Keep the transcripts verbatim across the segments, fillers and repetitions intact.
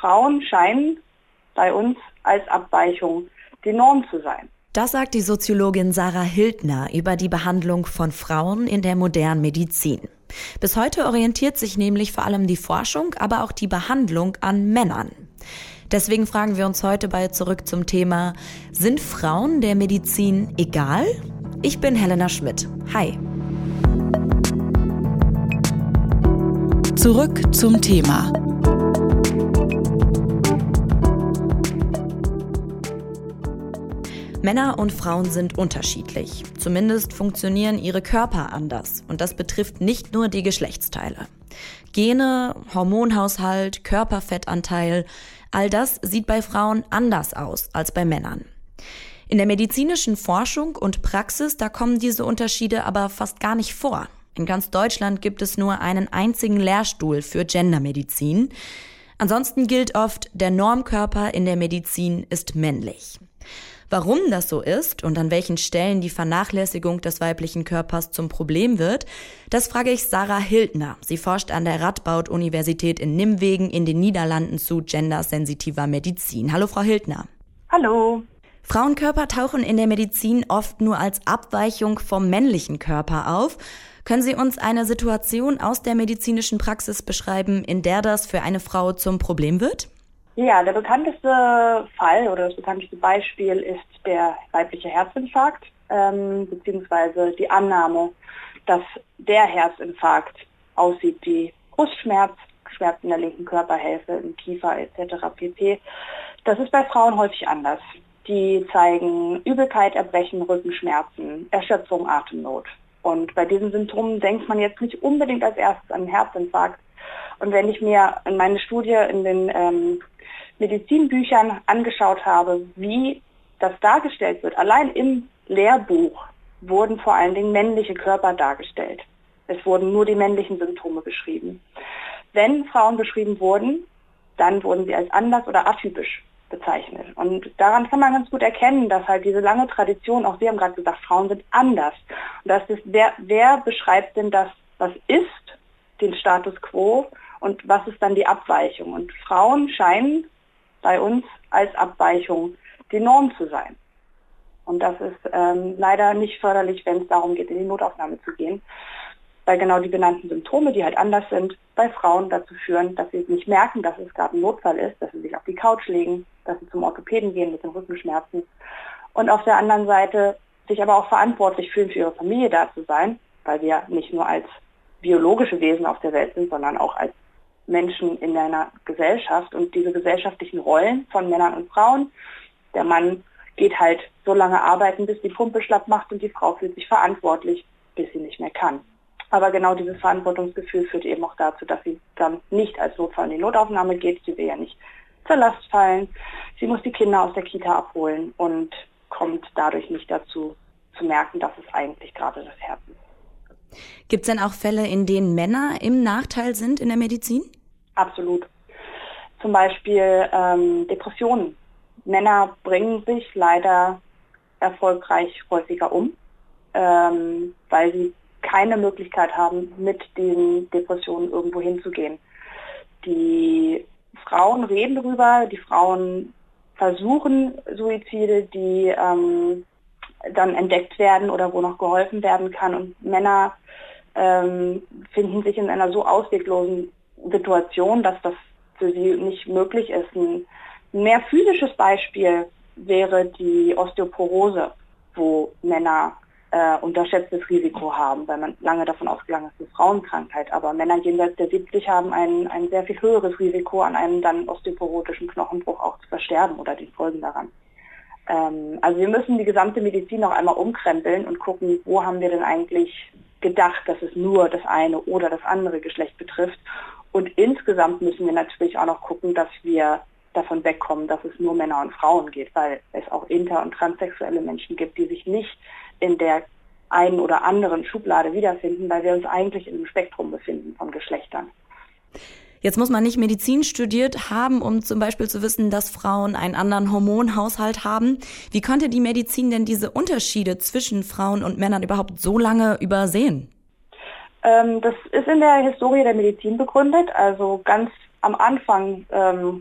Frauen scheinen bei uns als Abweichung die Norm zu sein. Das sagt die Soziologin Sarah Hildner über die Behandlung von Frauen in der modernen Medizin. Bis heute orientiert sich nämlich vor allem die Forschung, aber auch die Behandlung an Männern. Deswegen fragen wir uns heute bei Zurück zum Thema: Sind Frauen der Medizin egal? Ich bin Helena Schmidt. Hi. Zurück zum Thema. Männer und Frauen sind unterschiedlich. Zumindest funktionieren ihre Körper anders. Und das betrifft nicht nur die Geschlechtsteile. Gene, Hormonhaushalt, Körperfettanteil, all das sieht bei Frauen anders aus als bei Männern. In der medizinischen Forschung und Praxis, da kommen diese Unterschiede aber fast gar nicht vor. In ganz Deutschland gibt es nur einen einzigen Lehrstuhl für Gendermedizin. Ansonsten gilt oft, der Normkörper in der Medizin ist männlich. Warum das so ist und an welchen Stellen die Vernachlässigung des weiblichen Körpers zum Problem wird, das frage ich Sarah Hildner. Sie forscht an der Radboud-Universität in Nimwegen in den Niederlanden zu gendersensitiver Medizin. Hallo, Frau Hildner. Hallo. Frauenkörper tauchen in der Medizin oft nur als Abweichung vom männlichen Körper auf. Können Sie uns eine Situation aus der medizinischen Praxis beschreiben, in der das für eine Frau zum Problem wird? Ja, der bekannteste Fall oder das bekannteste Beispiel ist der weibliche Herzinfarkt, ähm, beziehungsweise die Annahme, dass der Herzinfarkt aussieht wie Brustschmerz, Schmerzen in der linken Körperhälfte, im Kiefer et cetera pp. Das ist bei Frauen häufig anders. Die zeigen Übelkeit, Erbrechen, Rückenschmerzen, Erschöpfung, Atemnot. Und bei diesen Symptomen denkt man jetzt nicht unbedingt als erstes an einen Herzinfarkt. Und wenn ich mir in meine Studie in den ähm, Medizinbüchern angeschaut habe, wie das dargestellt wird, allein im Lehrbuch wurden vor allen Dingen männliche Körper dargestellt. Es wurden nur die männlichen Symptome beschrieben. Wenn Frauen beschrieben wurden, dann wurden sie als anders oder atypisch bezeichnet. Und daran kann man ganz gut erkennen, dass halt diese lange Tradition, auch Sie haben gerade gesagt, Frauen sind anders. Und das ist, wer, wer beschreibt denn das, was ist, den Status quo, und was ist dann die Abweichung? Und Frauen scheinen bei uns als Abweichung die Norm zu sein. Und das ist ähm, leider nicht förderlich, wenn es darum geht, in die Notaufnahme zu gehen, weil genau die benannten Symptome, die halt anders sind, bei Frauen dazu führen, dass sie nicht merken, dass es gerade ein Notfall ist, dass sie sich auf die Couch legen, dass sie zum Orthopäden gehen mit den Rückenschmerzen und auf der anderen Seite sich aber auch verantwortlich fühlen, für ihre Familie da zu sein, weil wir nicht nur als biologische Wesen auf der Welt sind, sondern auch als Menschen in einer Gesellschaft, und diese gesellschaftlichen Rollen von Männern und Frauen. Der Mann geht halt so lange arbeiten, bis die Pumpe schlapp macht, und die Frau fühlt sich verantwortlich, bis sie nicht mehr kann. Aber genau dieses Verantwortungsgefühl führt eben auch dazu, dass sie dann nicht als Notfall in die Notaufnahme geht. Sie will ja nicht zur Last fallen. Sie muss die Kinder aus der Kita abholen und kommt dadurch nicht dazu, zu merken, dass es eigentlich gerade das Herz ist. Gibt es denn auch Fälle, in denen Männer im Nachteil sind in der Medizin? Absolut. Zum Beispiel ähm, Depressionen. Männer bringen sich leider erfolgreich häufiger um, ähm, weil sie keine Möglichkeit haben, mit den Depressionen irgendwo hinzugehen. Die Frauen reden darüber, die Frauen versuchen Suizide, die ähm, dann entdeckt werden oder wo noch geholfen werden kann, und Männer ähm, finden sich in einer so ausweglosen Situation, dass das für sie nicht möglich ist. Ein mehr physisches Beispiel wäre die Osteoporose, wo Männer äh, unterschätztes Risiko haben, weil man lange davon ausgegangen ist, es ist eine Frauenkrankheit, aber Männer jenseits der siebzig haben ein, ein sehr viel höheres Risiko, an einem dann osteoporotischen Knochenbruch auch zu versterben oder den Folgen daran. Also wir müssen die gesamte Medizin noch einmal umkrempeln und gucken, wo haben wir denn eigentlich gedacht, dass es nur das eine oder das andere Geschlecht betrifft. Und insgesamt müssen wir natürlich auch noch gucken, dass wir davon wegkommen, dass es nur Männer und Frauen geht, weil es auch inter- und transsexuelle Menschen gibt, die sich nicht in der einen oder anderen Schublade wiederfinden, weil wir uns eigentlich in einem Spektrum befinden von Geschlechtern. Jetzt muss man nicht Medizin studiert haben, um zum Beispiel zu wissen, dass Frauen einen anderen Hormonhaushalt haben. Wie konnte die Medizin denn diese Unterschiede zwischen Frauen und Männern überhaupt so lange übersehen? Ähm, das ist in der Historie der Medizin begründet. Also ganz am Anfang ähm,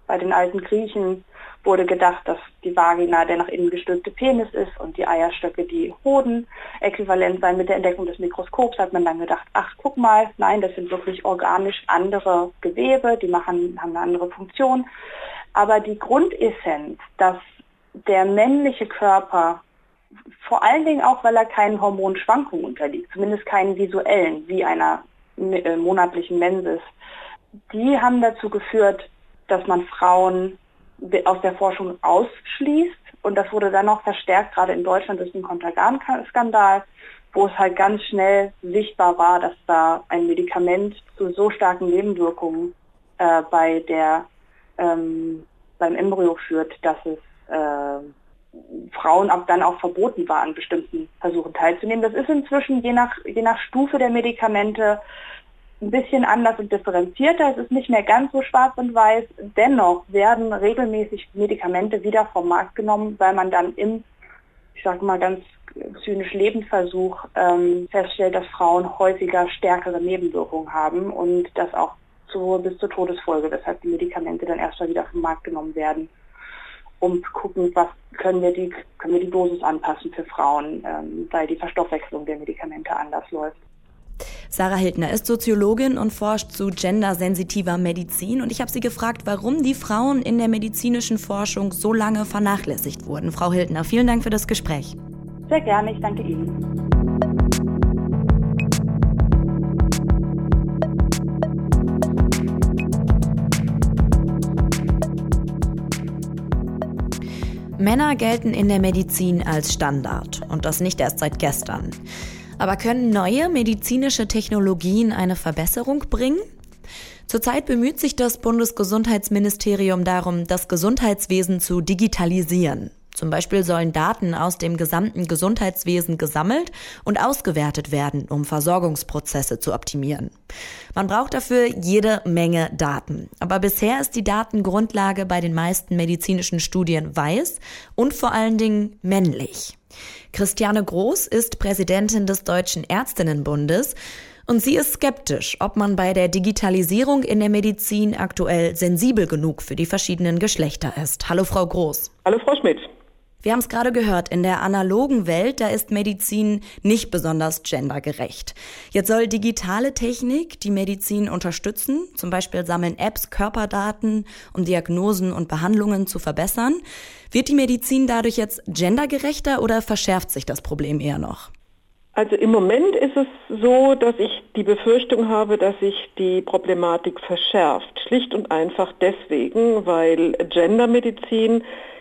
Bei den alten Griechen wurde gedacht, dass die Vagina der nach innen gestülpte Penis ist und die Eierstöcke die Hoden. Äquivalent seien. Mit der Entdeckung des Mikroskops hat man dann gedacht, ach guck mal, nein, das sind wirklich organisch andere Gewebe, die machen, haben eine andere Funktion. Aber die Grundessenz, dass der männliche Körper, vor allen Dingen auch, weil er keinen Hormonschwankungen unterliegt, zumindest keinen visuellen, wie einer äh, monatlichen Menses, die haben dazu geführt, dass man Frauen aus der Forschung ausschließt. Und das wurde dann noch verstärkt, gerade in Deutschland durch den Contergan-Skandal, wo es halt ganz schnell sichtbar war, dass da ein Medikament zu so starken Nebenwirkungen äh, bei der, ähm, beim Embryo führt, dass es äh, Frauen ab dann auch verboten war, an bestimmten Versuchen teilzunehmen. Das ist inzwischen je nach, je nach Stufe der Medikamente ein bisschen anders und differenzierter. Es ist nicht mehr ganz so schwarz und weiß. Dennoch werden regelmäßig Medikamente wieder vom Markt genommen, weil man dann im, ich sage mal ganz zynisch, Lebensversuch ähm, feststellt, dass Frauen häufiger stärkere Nebenwirkungen haben und das auch zu, bis zur Todesfolge, weshalb die Medikamente dann erst mal wieder vom Markt genommen werden, um zu gucken, was können wir die, können wir die Dosis anpassen für Frauen, ähm, weil die Verstoffwechslung der Medikamente anders läuft. Sarah Hildner ist Soziologin und forscht zu gendersensitiver Medizin und ich habe sie gefragt, warum die Frauen in der medizinischen Forschung so lange vernachlässigt wurden. Frau Hildner, vielen Dank für das Gespräch. Sehr gerne, ich danke Ihnen. Männer gelten in der Medizin als Standard und das nicht erst seit gestern. Aber können neue medizinische Technologien eine Verbesserung bringen? Zurzeit bemüht sich das Bundesgesundheitsministerium darum, das Gesundheitswesen zu digitalisieren. Zum Beispiel sollen Daten aus dem gesamten Gesundheitswesen gesammelt und ausgewertet werden, um Versorgungsprozesse zu optimieren. Man braucht dafür jede Menge Daten. Aber bisher ist die Datengrundlage bei den meisten medizinischen Studien weiß und vor allen Dingen männlich. Christiane Groß ist Präsidentin des Deutschen Ärztinnenbundes und sie ist skeptisch, ob man bei der Digitalisierung in der Medizin aktuell sensibel genug für die verschiedenen Geschlechter ist. Hallo Frau Groß. Hallo Frau Schmidt. Wir haben es gerade gehört, in der analogen Welt, da ist Medizin nicht besonders gendergerecht. Jetzt soll digitale Technik die Medizin unterstützen. Zum Beispiel sammeln Apps Körperdaten, um Diagnosen und Behandlungen zu verbessern. Wird die Medizin dadurch jetzt gendergerechter oder verschärft sich das Problem eher noch? Also im Moment ist es so, dass ich die Befürchtung habe, dass sich die Problematik verschärft. Schlicht und einfach deswegen, weil Gendermedizin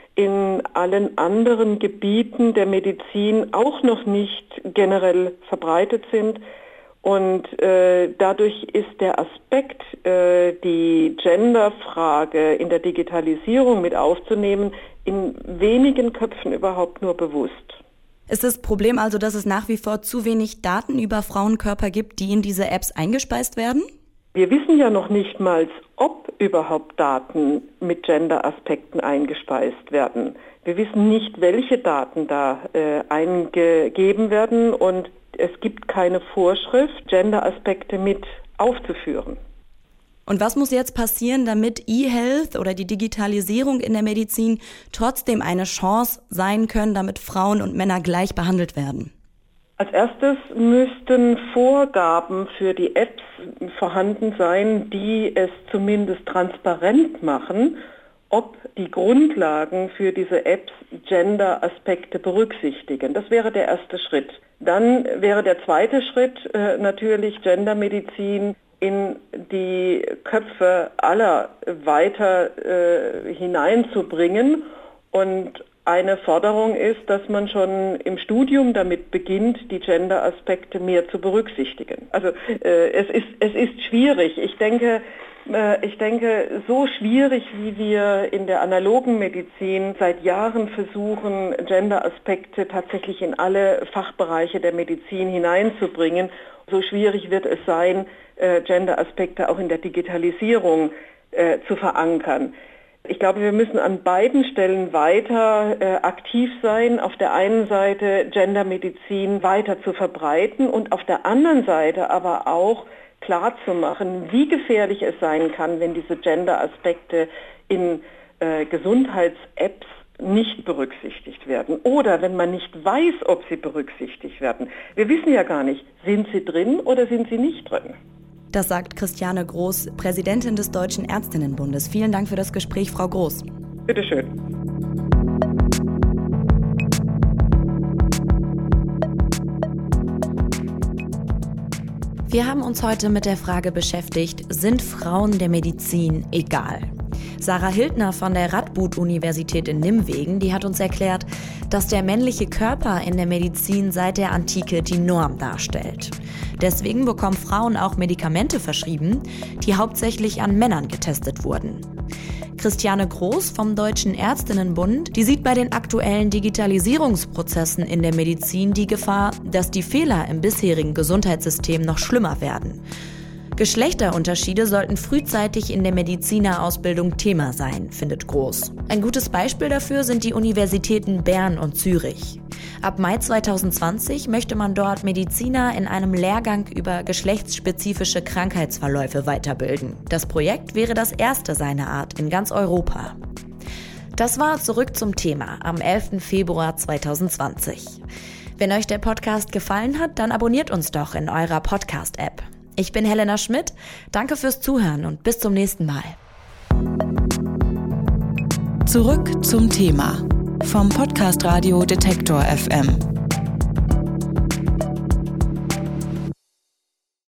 in allen anderen Gebieten der Medizin auch noch nicht generell verbreitet sind. Und äh, dadurch ist der Aspekt, äh, die Genderfrage in der Digitalisierung mit aufzunehmen, in wenigen Köpfen überhaupt nur bewusst. Ist das Problem also, dass es nach wie vor zu wenig Daten über Frauenkörper gibt, die in diese Apps eingespeist werden? Wir wissen ja noch nicht mal, ob überhaupt Daten mit Gender-Aspekten eingespeist werden. Wir wissen nicht, welche Daten da äh, eingegeben werden und es gibt keine Vorschrift, Gender-Aspekte mit aufzuführen. Und was muss jetzt passieren, damit E-Health oder die Digitalisierung in der Medizin trotzdem eine Chance sein können, damit Frauen und Männer gleich behandelt werden? Als erstes müssten Vorgaben für die Apps vorhanden sein, die es zumindest transparent machen, ob die Grundlagen für diese Apps Gender-Aspekte berücksichtigen. Das wäre der erste Schritt. Dann wäre der zweite Schritt äh, natürlich Gendermedizin in die Köpfe aller weiter äh, hineinzubringen. Und eine Forderung ist, dass man schon im Studium damit beginnt, die Gender-Aspekte mehr zu berücksichtigen. Also äh, es ist, es ist schwierig. Ich denke, äh, ich denke, so schwierig, wie wir in der analogen Medizin seit Jahren versuchen, Gender-Aspekte tatsächlich in alle Fachbereiche der Medizin hineinzubringen, so schwierig wird es sein, äh, Gender-Aspekte auch in der Digitalisierung äh, zu verankern. Ich glaube, wir müssen an beiden Stellen weiter äh, aktiv sein. Auf der einen Seite Gendermedizin weiter zu verbreiten und auf der anderen Seite aber auch klarzumachen, wie gefährlich es sein kann, wenn diese Gender-Aspekte in äh, Gesundheits-Apps nicht berücksichtigt werden oder wenn man nicht weiß, ob sie berücksichtigt werden. Wir wissen ja gar nicht, sind sie drin oder sind sie nicht drin. Das sagt Christiane Groß, Präsidentin des Deutschen Ärztinnenbundes. Vielen Dank für das Gespräch, Frau Groß. Bitte schön. Wir haben uns heute mit der Frage beschäftigt, sind Frauen der Medizin egal? Sarah Hildner von der Radboud-Universität in Nimwegen, die hat uns erklärt, dass der männliche Körper in der Medizin seit der Antike die Norm darstellt. Deswegen bekommen Frauen auch Medikamente verschrieben, die hauptsächlich an Männern getestet wurden. Christiane Groß vom Deutschen Ärztinnenbund, die sieht bei den aktuellen Digitalisierungsprozessen in der Medizin die Gefahr, dass die Fehler im bisherigen Gesundheitssystem noch schlimmer werden. Geschlechterunterschiede sollten frühzeitig in der Medizinerausbildung Thema sein, findet Groß. Ein gutes Beispiel dafür sind die Universitäten Bern und Zürich. Ab Mai zwanzig zwanzig möchte man dort Mediziner in einem Lehrgang über geschlechtsspezifische Krankheitsverläufe weiterbilden. Das Projekt wäre das erste seiner Art in ganz Europa. Das war Zurück zum Thema am elften Februar zwanzig zwanzig. Wenn euch der Podcast gefallen hat, dann abonniert uns doch in eurer Podcast-App. Ich bin Helena Schmidt, danke fürs Zuhören und bis zum nächsten Mal. Zurück zum Thema vom Podcast Radio Detektor F M.